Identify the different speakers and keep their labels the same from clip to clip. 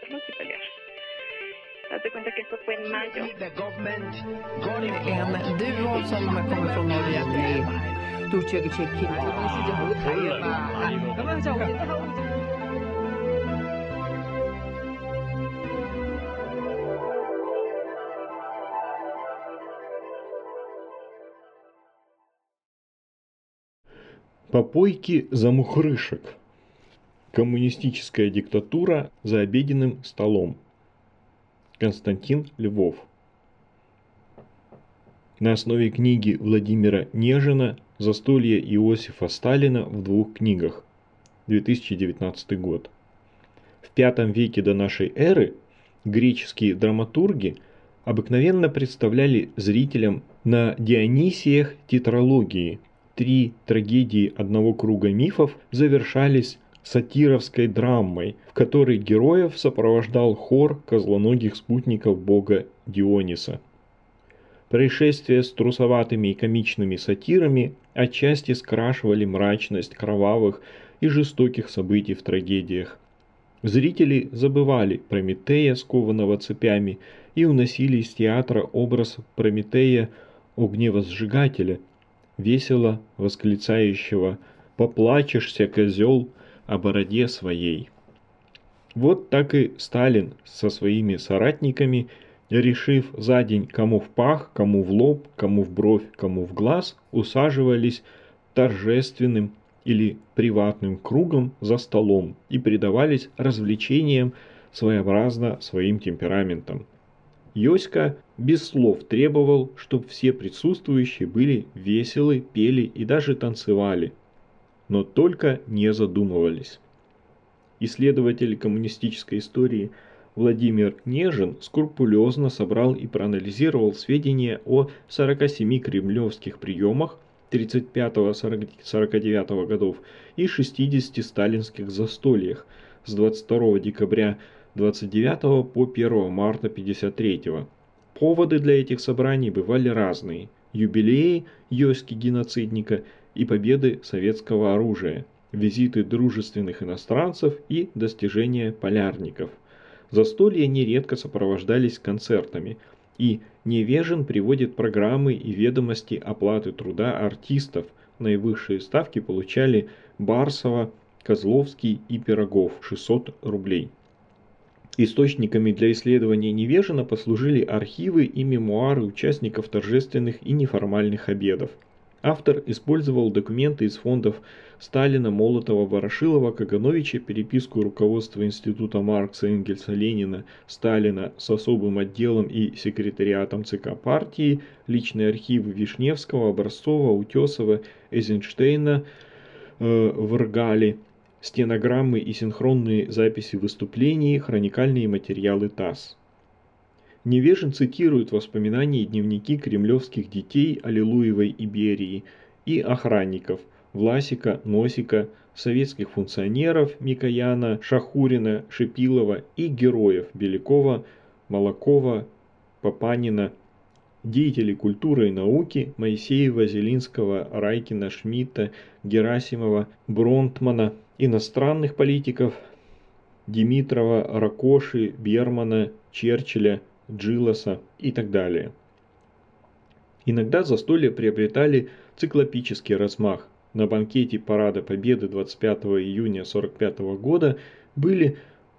Speaker 1: hacerlo y pelear. Date cuenta que esto fue en mayo.
Speaker 2: Du som kommer från Norge, du tycker
Speaker 3: Попойки за мухрышек. Коммунистическая диктатура за обеденным столом. Константин Львов. На основе книги Владимира Нежина «Застолье Иосифа Сталина в двух книгах». 2019 год. В V веке до нашей эры греческие драматурги обыкновенно представляли зрителям на Дионисиях тетралогии. 3 трагедии одного круга мифов завершались сатировской драмой, в которой героев сопровождал хор козлоногих спутников бога Диониса. Происшествия с трусоватыми и комичными сатирами отчасти скрашивали мрачность кровавых и жестоких событий в трагедиях. Зрители забывали Прометея, скованного цепями, и уносили из театра образ Прометея огневозжигателя, весело восклицающего «Поплачешься, козел, о бороде своей». Вот так и Сталин со своими соратниками, решив за день кому в пах, кому в лоб, кому в бровь, кому в глаз, усаживались торжественным или приватным кругом за столом и предавались развлечениям своеобразно своим темпераментом. Йоська без слов требовал, чтобы все присутствующие были веселы, пели и даже танцевали, но только не задумывались. Исследователь коммунистической истории Владимир Нежин скрупулезно собрал и проанализировал сведения о 47 кремлевских приемах 35-49 годов и 60 сталинских застольях с 22 декабря 29 по 1 марта 53. Поводы для этих собраний бывали разные: юбилеи Йоськи-геноцидника и победы советского оружия, визиты дружественных иностранцев и достижения полярников. Застолья нередко сопровождались концертами, и Невежин приводит программы и ведомости оплаты труда артистов. Наивысшие ставки получали Барсова, Козловский и Пирогов – 600 рублей. Источниками для исследования Невежина послужили архивы и мемуары участников торжественных и неформальных обедов. Автор использовал документы из фондов Сталина, Молотова, Ворошилова, Кагановича, переписку руководства Института Маркса, Энгельса, Ленина, Сталина с особым отделом и секретариатом ЦК партии, личные архивы Вишневского, Образцова, Утесова, Эйзенштейна, Вргали, стенограммы и синхронные записи выступлений, хроникальные материалы ТАСС. Невежин цитирует воспоминания и дневники кремлевских детей Аллилуевой и Берии и охранников Власика, Носика, советских функционеров Микояна, Шахурина, Шипилова и героев Белякова, Молокова, Папанина, деятелей культуры и науки Моисеева, Зелинского, Райкина, Шмидта, Герасимова, Бронтмана, иностранных политиков Димитрова, Ракоши, Бермана, Черчилля, Джилоса и так далее. Иногда застолья приобретали циклопический размах. На банкете Парада Победы 25 июня 1945 года были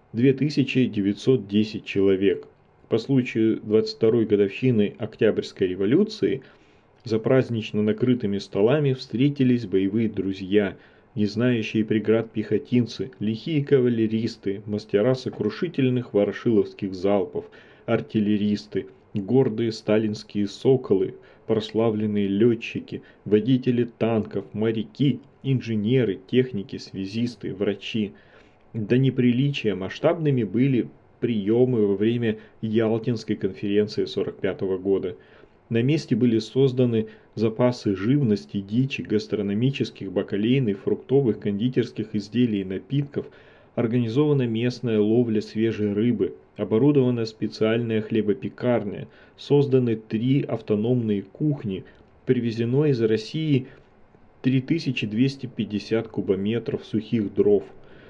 Speaker 3: 2910 человек. По случаю 22-й годовщины Октябрьской революции за празднично накрытыми столами встретились боевые друзья, не знающие преград пехотинцы, лихие кавалеристы, мастера сокрушительных ворошиловских залпов, артиллеристы, гордые сталинские соколы, прославленные летчики, водители танков, моряки, инженеры, техники, связисты, врачи. До неприличия масштабными были приемы во время Ялтинской конференции 1945 года. На месте были созданы запасы живности, дичи, гастрономических, бакалейных, фруктовых, кондитерских изделий и напитков, организована местная ловля свежей рыбы, оборудована специальная хлебопекарня, созданы 3 автономные кухни, привезено из России 3250 кубометров сухих дров,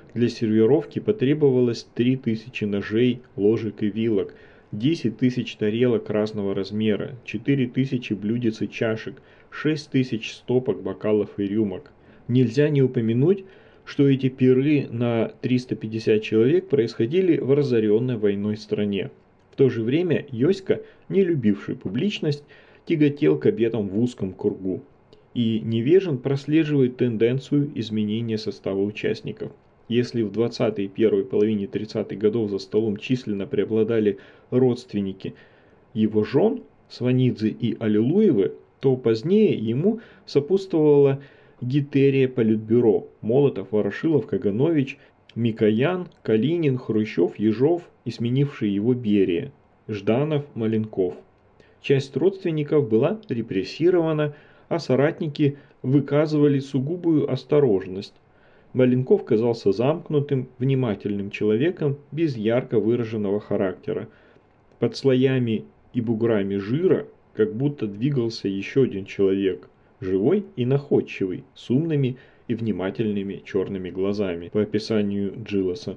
Speaker 3: Для сервировки потребовалось 3000 ножей, ложек и вилок, 10 тысяч тарелок разного размера, 4000 блюдец и чашек, 6000 стопок, бокалов и рюмок. Нельзя не упомянуть, что эти пиры на 350 человек происходили в разоренной войной стране. В то же время Йоська, не любивший публичность, тяготел к обедам в узком кругу. И Невежин прослеживает тенденцию изменения состава участников. Если в 20-й и первой половине 30-х годов за столом численно преобладали родственники его жен, Сванидзе и Аллилуевы, то позднее ему сопутствовала гетерия политбюро: Молотов, Ворошилов, Каганович, Микоян, Калинин, Хрущев, Ежов и сменивший его Берия, Жданов, Маленков. Часть родственников была репрессирована, а соратники выказывали сугубую осторожность. Маленков казался замкнутым, внимательным человеком без ярко выраженного характера. Под слоями и буграми жира как будто двигался еще один человек, живой и находчивый, с умными и внимательными черными глазами, по описанию Джилоса.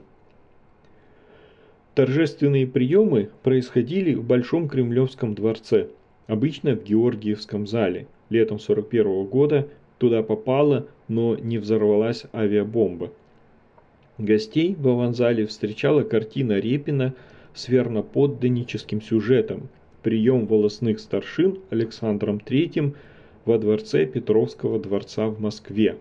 Speaker 3: Торжественные приемы происходили в Большом Кремлевском дворце, обычно в Георгиевском зале. Летом 1941 года туда попала, но не взорвалась авиабомба. Гостей в аванзале встречала картина Репина с верноподданническим сюжетом «Прием волостных старшин Александром III во дворце Петровского дворца в Москве».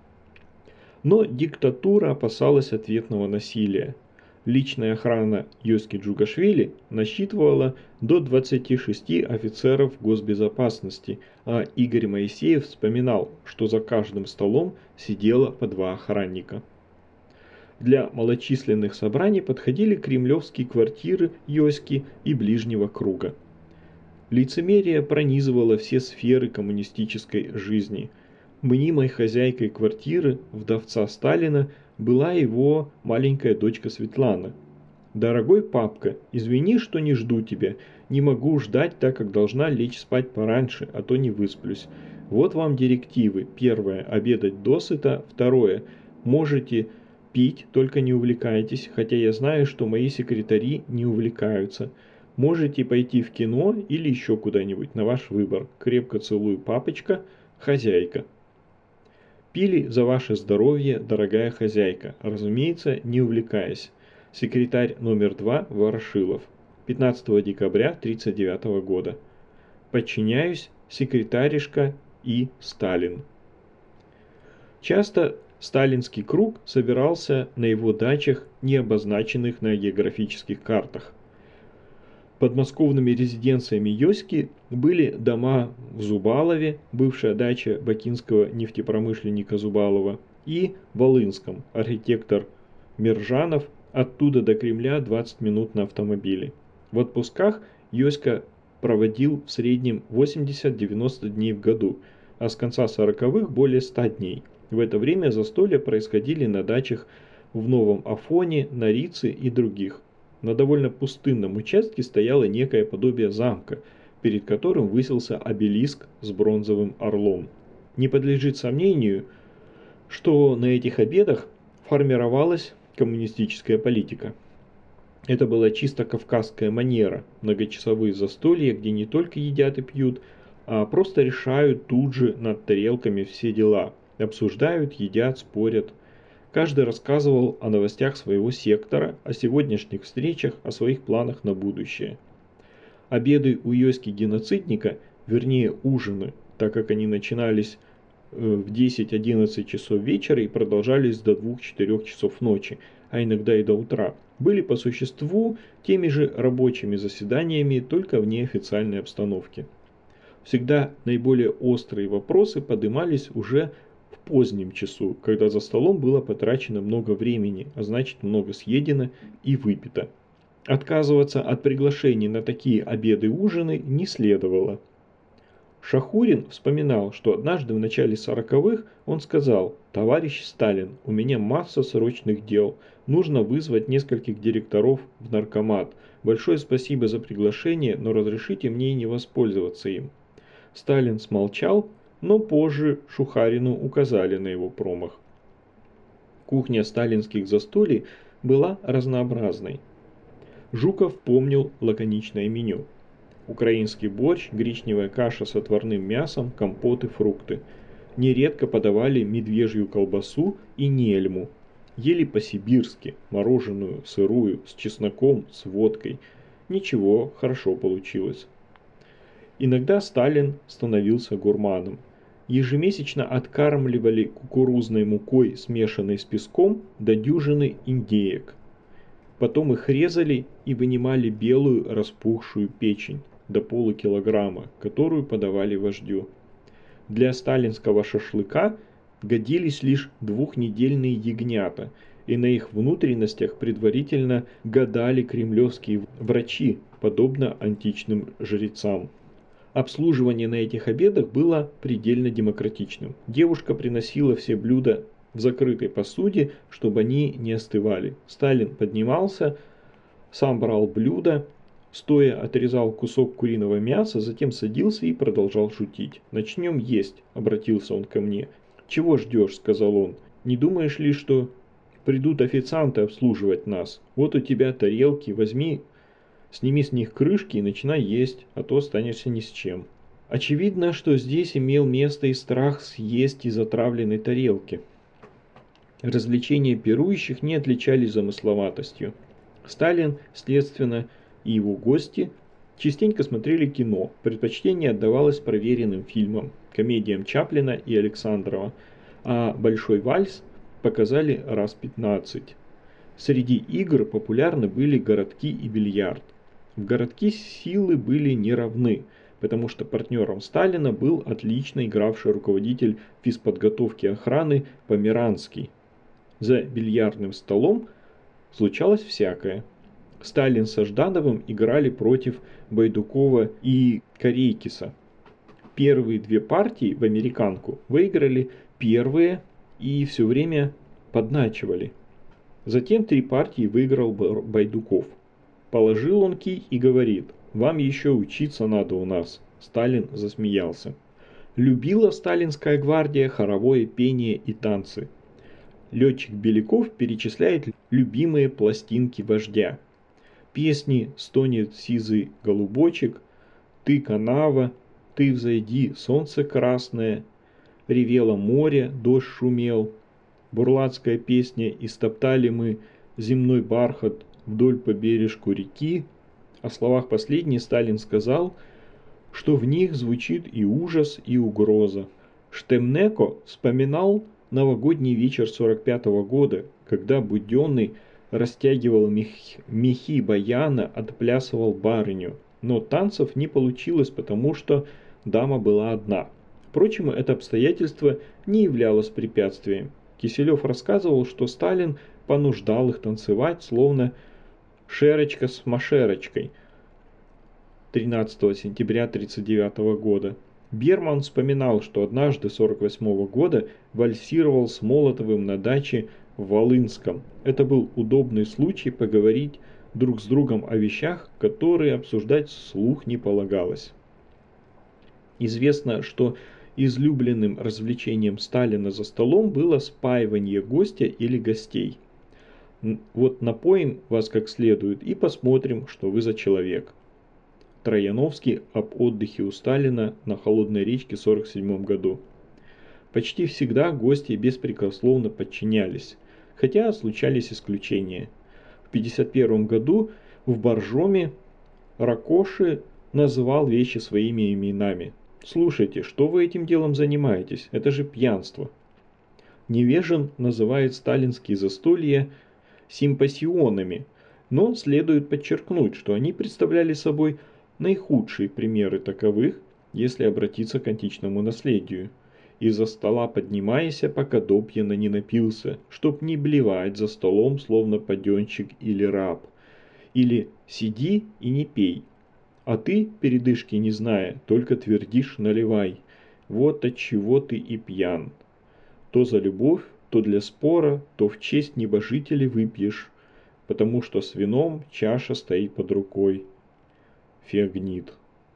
Speaker 3: Но диктатура опасалась ответного насилия. Личная охрана Йоськи Джугашвили насчитывала до 26 офицеров госбезопасности, а Игорь Моисеев вспоминал, что за каждым столом сидело по 2 охранника. Для малочисленных собраний подходили кремлевские квартиры Йоськи и ближнего круга. Лицемерие пронизывало все сферы коммунистической жизни. Мнимой хозяйкой квартиры вдовца Сталина была его маленькая дочка Светлана. «Дорогой папка, извини, что не жду тебя. Не могу ждать, так как должна лечь спать пораньше, а то не высплюсь. Вот вам директивы. Первое – обедать досыта. Второе – можете пить, только не увлекайтесь, хотя я знаю, что мои секретари не увлекаются. Можете пойти в кино или еще куда-нибудь, на ваш выбор. Крепко целую, папочка, хозяйка». Пили за ваше здоровье, дорогая хозяйка, разумеется, не увлекаясь. Секретарь номер 2 Ворошилов. 15 декабря 1939 года. Подчиняюсь, секретаришка И. Сталин. Часто сталинский круг собирался на его дачах, не обозначенных на географических картах. Подмосковными резиденциями Йоськи были дома в Зубалове, бывшая дача бакинского нефтепромышленника Зубалова, и Волынском, архитектор Мержанов, оттуда до Кремля 20 минут на автомобиле. В отпусках Йоська проводил в среднем 80-90 дней в году, а с конца 40-х более 100 дней. В это время застолья происходили на дачах в Новом Афоне, на Рице и других. На довольно пустынном участке стояло некое подобие замка, перед которым высился обелиск с бронзовым орлом. Не подлежит сомнению, что на этих обедах формировалась коммунистическая политика. Это была чисто кавказская манера, многочасовые застолья, где не только едят и пьют, а просто решают тут же над тарелками все дела, обсуждают, едят, спорят. Каждый рассказывал о новостях своего сектора, о сегодняшних встречах, о своих планах на будущее. Обеды у Йоськи-геноцидника, вернее ужины, так как они начинались в 10-11 часов вечера и продолжались до 2-4 часов ночи, а иногда и до утра, были по существу теми же рабочими заседаниями, только в неофициальной обстановке. Всегда наиболее острые вопросы поднимались уже в позднем часу, когда за столом было потрачено много времени, а значит много съедено и выпито. Отказываться от приглашений на такие обеды-ужины не следовало. Шахурин вспоминал, что однажды в начале 40-х он сказал: «Товарищ Сталин, у меня масса срочных дел, нужно вызвать нескольких директоров в наркомат. Большое спасибо за приглашение, но разрешите мне не воспользоваться им». Сталин смолчал, но позже Шухарину указали на его промах. Кухня сталинских застолий была разнообразной. Жуков помнил лаконичное меню. Украинский борщ, гречневая каша с отварным мясом, компоты, фрукты. Нередко подавали медвежью колбасу и нельму. Ели по-сибирски, мороженую, сырую, с чесноком, с водкой. Ничего, хорошо получилось. Иногда Сталин становился гурманом. Ежемесячно откармливали кукурузной мукой, смешанной с песком, до дюжины индеек. Потом их резали и вынимали белую распухшую печень до полукилограмма, которую подавали вождю. Для сталинского шашлыка годились лишь двухнедельные ягнята, и на их внутренностях предварительно гадали кремлевские врачи, подобно античным жрецам. Обслуживание на этих обедах было предельно демократичным. Девушка приносила все блюда в закрытой посуде, чтобы они не остывали. Сталин поднимался, сам брал блюдо, стоя отрезал кусок куриного мяса, затем садился и продолжал шутить. «Начнем есть», — обратился он ко мне. «Чего ждешь?» — сказал он. «Не думаешь ли, что придут официанты обслуживать нас? Вот у тебя тарелки, возьми, сними с них крышки и начинай есть, а то останешься ни с чем». Очевидно, что здесь имел место и страх съесть из отравленной тарелки. Развлечения пирующих не отличались замысловатостью. Сталин, следственно, и его гости частенько смотрели кино, предпочтение отдавалось проверенным фильмам, комедиям Чаплина и Александрова, а «Большой вальс» показали раз 15. Среди игр популярны были городки и бильярд. В городки силы были неравны, потому что партнером Сталина был отлично игравший руководитель физподготовки охраны Померанский. За бильярдным столом случалось всякое. Сталин со Ждановым играли против Байдукова и Корейкиса. Первые две партии в американку выиграли первые и все время подначивали. Затем 3 партии выиграл Байдуков. Положил он кий и говорит: «Вам еще учиться надо у нас». Сталин засмеялся. Любила сталинская гвардия хоровое пение и танцы. Летчик Беляков перечисляет любимые пластинки вождя. Песни «Стонет сизый голубочек», «Ты канава», «Ты взойди, солнце красное», «Ревело море, дождь шумел», бурлацкая песня «Истоптали мы земной бархат вдоль по бережку реки». О словах последней Сталин сказал, что в них звучит и ужас, и угроза. Штемнеко вспоминал новогодний вечер 45 года, когда Буденный растягивал мехи баяна, отплясывал барыню. Но танцев не получилось, потому что дама была одна. Впрочем, это обстоятельство не являлось препятствием. Киселев рассказывал, что Сталин понуждал их танцевать, словно шерочка с машерочкой 13 сентября 1939 года. Берман вспоминал, что однажды 1948 года вальсировал с Молотовым на даче в Волынском. Это был удобный случай поговорить друг с другом о вещах, которые обсуждать вслух не полагалось. Известно, что излюбленным развлечением Сталина за столом было спаивание гостя или гостей. Вот напоим вас как следует и посмотрим, что вы за человек. Трояновский об отдыхе у Сталина на Холодной речке в 1947 году. Почти всегда гости беспрекословно подчинялись, хотя случались исключения. В 1951 году в Боржоме Ракоши называл вещи своими именами. «Слушайте, что вы этим делом занимаетесь? Это же пьянство». Невежин называет сталинские застолья симпосионами, но следует подчеркнуть, что они представляли собой наихудшие примеры таковых, если обратиться к античному наследию. Из-за стола поднимайся, пока допьяно не напился, чтоб не блевать за столом, словно паденщик или раб. Или сиди и не пей. А ты, передышки не зная, только твердишь наливай. Вот от чего ты и пьян. То за любовь, то для спора, то в честь небожителей выпьешь, потому что с вином чаша стоит под рукой. Феогнит.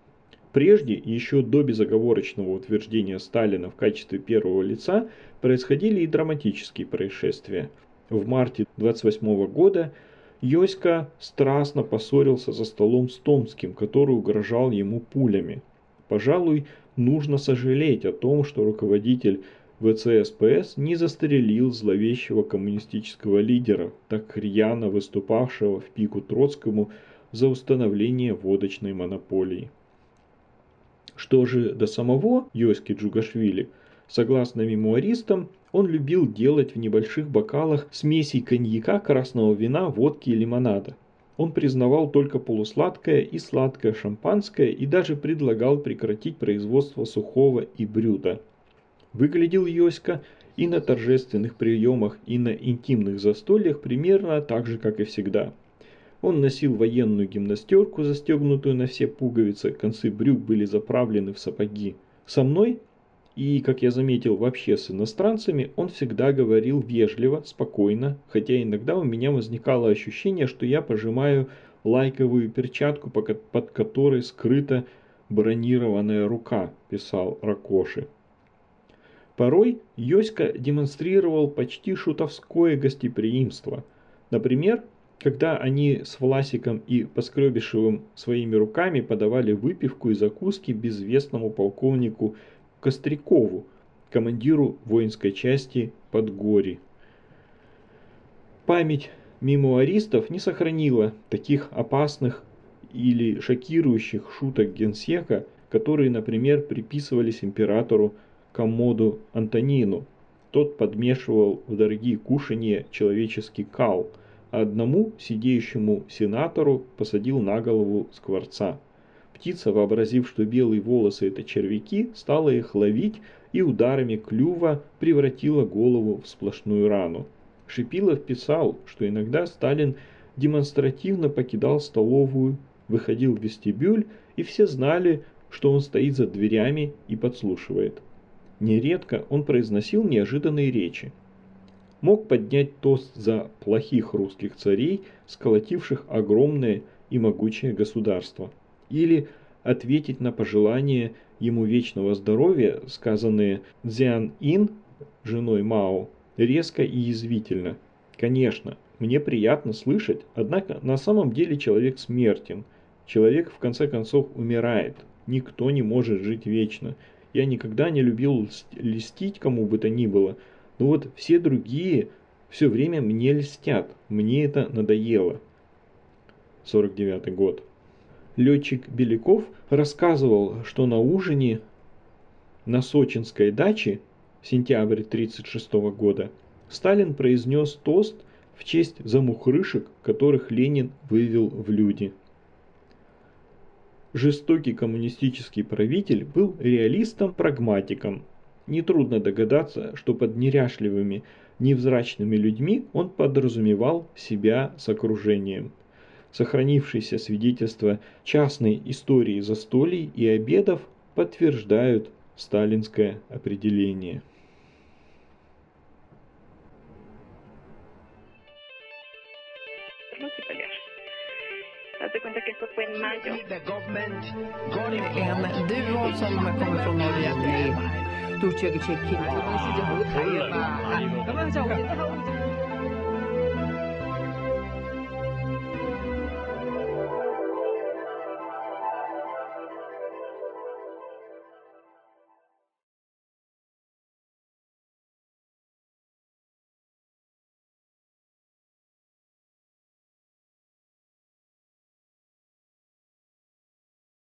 Speaker 3: Прежде, еще до безоговорочного утверждения Сталина в качестве первого лица, происходили и драматические происшествия. В марте 1928 года Йоська страстно поссорился за столом с Томским, который угрожал ему пулями. Пожалуй, нужно сожалеть о том, что руководитель ВЦСПС не застрелил зловещего коммунистического лидера, так рьяно выступавшего в пику Троцкому за установление водочной монополии. Что же до самого Йоськи Джугашвили, согласно мемуаристам, он любил делать в небольших бокалах смесей коньяка, красного вина, водки и лимонада. Он признавал только полусладкое и сладкое шампанское и даже предлагал прекратить производство сухого и брюта. Выглядел Йоська и на торжественных приемах, и на интимных застольях примерно так же, как и всегда. Он носил военную гимнастерку, застегнутую на все пуговицы, концы брюк были заправлены в сапоги. Со мной, и, как я заметил, вообще с иностранцами, он всегда говорил вежливо, спокойно, хотя иногда у меня возникало ощущение, что я пожимаю лайковую перчатку, под которой скрыта бронированная рука, писал Ракоши. Порой Йоська демонстрировал почти шутовское гостеприимство. Например, когда они с Власиком и Поскребышевым своими руками подавали выпивку и закуски безвестному полковнику Кострякову, командиру воинской части Подгори. Память мемуаристов не сохранила таких опасных или шокирующих шуток генсека, которые, например, приписывались императору Коммоду Антонину. Тот подмешивал в дорогие кушанья человеческий кал, а одному сидеющему сенатору посадил на голову скворца. Птица, вообразив, что белые волосы – это червяки, стала их ловить и ударами клюва превратила голову в сплошную рану. Шипилов писал, что иногда Сталин демонстративно покидал столовую, выходил в вестибюль, и все знали, что он стоит за дверями и подслушивает. Нередко он произносил неожиданные речи. Мог поднять тост за плохих русских царей, сколотивших огромное и могучее государство. Или ответить на пожелания ему вечного здоровья, сказанные Цзян Ин, женой Мао, резко и язвительно. Конечно, мне приятно слышать, однако на самом деле человек смертен. Человек в конце концов умирает. Никто не может жить вечно. Я никогда не любил льстить кому бы то ни было, но вот все другие все время мне льстят. Мне это надоело. 49 год. Летчик Беляков рассказывал, что на ужине на сочинской даче, сентябрь 1936 года, Сталин произнес тост в честь замухрышек, которых Ленин вывел в люди. Жестокий коммунистический правитель был реалистом-прагматиком. Нетрудно догадаться, что под неряшливыми, невзрачными людьми он подразумевал себя с окружением. Сохранившиеся свидетельства частной истории застолий и обедов подтверждают сталинское определение.
Speaker 1: Haz de cuenta que esto fue en mayo.
Speaker 2: Du som kommer från Norge, ni